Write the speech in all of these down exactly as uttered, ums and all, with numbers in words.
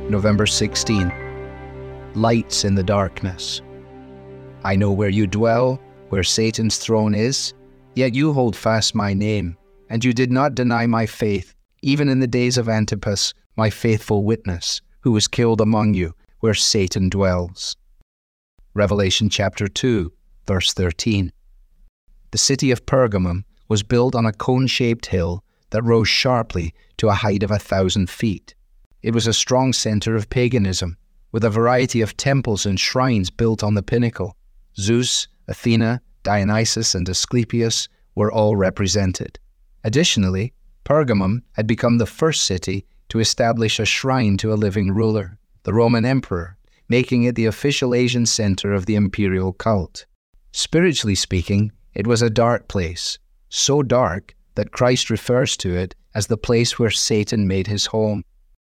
November sixteenth. Lights in the darkness. I know where you dwell, where Satan's throne is, yet you hold fast my name, and you did not deny my faith, even in the days of Antipas, my faithful witness, who was killed among you, where Satan dwells. Revelation chapter two, verse thirteen. The city of Pergamum was built on a cone-shaped hill that rose sharply to a height of a thousand feet. It was a strong center of paganism, with a variety of temples and shrines built on the pinnacle. Zeus, Athena, Dionysus, and Asclepius were all represented. Additionally, Pergamum had become the first city to establish a shrine to a living ruler, the Roman emperor, making it the official Asian center of the imperial cult. Spiritually speaking, it was a dark place, so dark that Christ refers to it as the place where Satan made his home.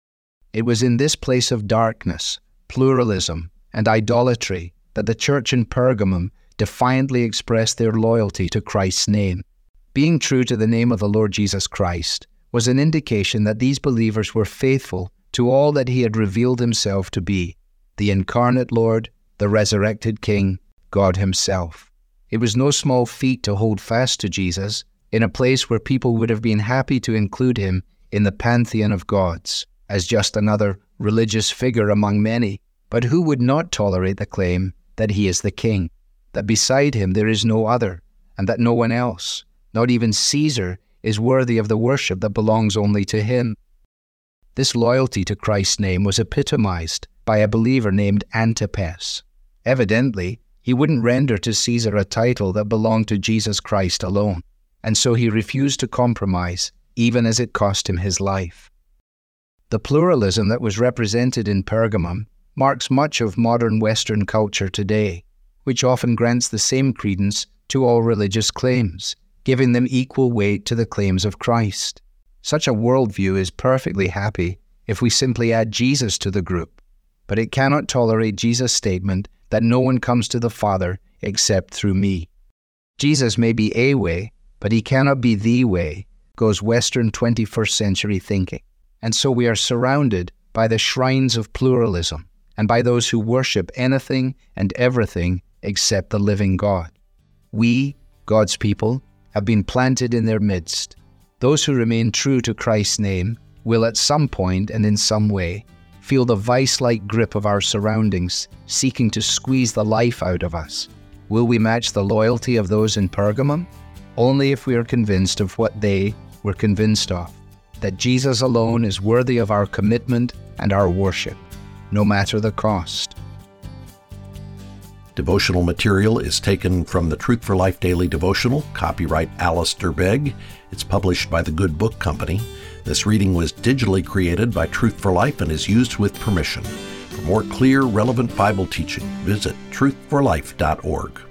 It was in this place of darkness, pluralism, and idolatry that the church in Pergamum defiantly expressed their loyalty to Christ's name. Being true to the name of the Lord Jesus Christ was an indication that these believers were faithful to all that he had revealed himself to be, the incarnate Lord, the resurrected King, God himself. It was no small feat to hold fast to Jesus in a place where people would have been happy to include him in the pantheon of gods, as just another religious figure among many, but who would not tolerate the claim that he is the king, that beside him there is no other, and that no one else, not even Caesar, is worthy of the worship that belongs only to him. This loyalty to Christ's name was epitomized by a believer named Antipas. Evidently, he wouldn't render to Caesar a title that belonged to Jesus Christ alone, and so he refused to compromise, even as it cost him his life. The pluralism that was represented in Pergamum marks much of modern Western culture today, which often grants the same credence to all religious claims, giving them equal weight to the claims of Christ. Such a worldview is perfectly happy if we simply add Jesus to the group, but it cannot tolerate Jesus' statement that no one comes to the Father except through me. Jesus may be a way, but he cannot be the way, goes Western twenty-first century thinking. And so we are surrounded by the shrines of pluralism and by those who worship anything and everything except the living God. We, God's people, have been planted in their midst. Those who remain true to Christ's name will at some point and in some way feel the vice-like grip of our surroundings seeking to squeeze the life out of us. Will we match the loyalty of those in Pergamum? Only if we are convinced of what they were convinced of, that Jesus alone is worthy of our commitment and our worship, no matter the cost. Devotional material is taken from the Truth for Life Daily Devotional, copyright Alistair Begg. It's published by the Good Book Company. This reading was digitally created by Truth for Life and is used with permission. For more clear, relevant Bible teaching, visit truth for life dot org.